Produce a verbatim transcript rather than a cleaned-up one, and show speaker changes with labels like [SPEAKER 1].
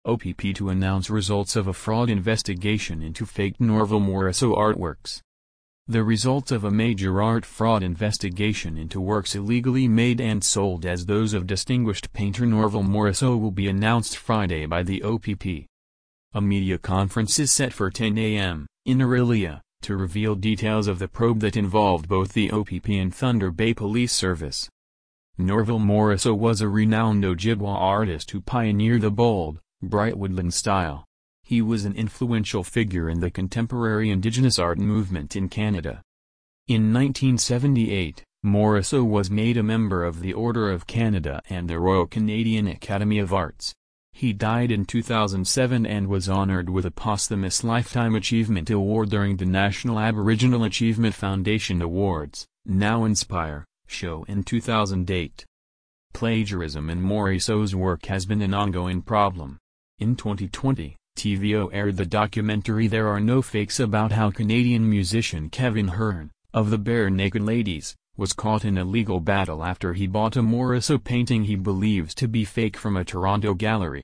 [SPEAKER 1] O P P to announce results of a fraud investigation into faked Norval Morrisseau artworks. The results of a major art fraud investigation into works illegally made and sold as those of distinguished painter Norval Morrisseau will be announced Friday by the O P P. A media conference is set for ten A M, in Orillia, to reveal details of the probe that involved both the O P P and Thunder Bay Police Service. Norval Morrisseau was a renowned Ojibwa artist who pioneered the bold, bright woodland style. He was an influential figure in the contemporary Indigenous art movement in Canada. In nineteen seventy-eight, Morrisseau was made a member of the Order of Canada and the Royal Canadian Academy of Arts. He died in two thousand seven and was honored with a posthumous Lifetime Achievement Award during the National Aboriginal Achievement Foundation Awards, Now Inspire, show in two thousand eight. Plagiarism in Morrisseau's work has been an ongoing problem. In twenty twenty, T V O aired the documentary There Are No Fakes about how Canadian musician Kevin Hearn, of the Barenaked Ladies, was caught in a legal battle after he bought a Morrisseau painting he believes to be fake from a Toronto gallery.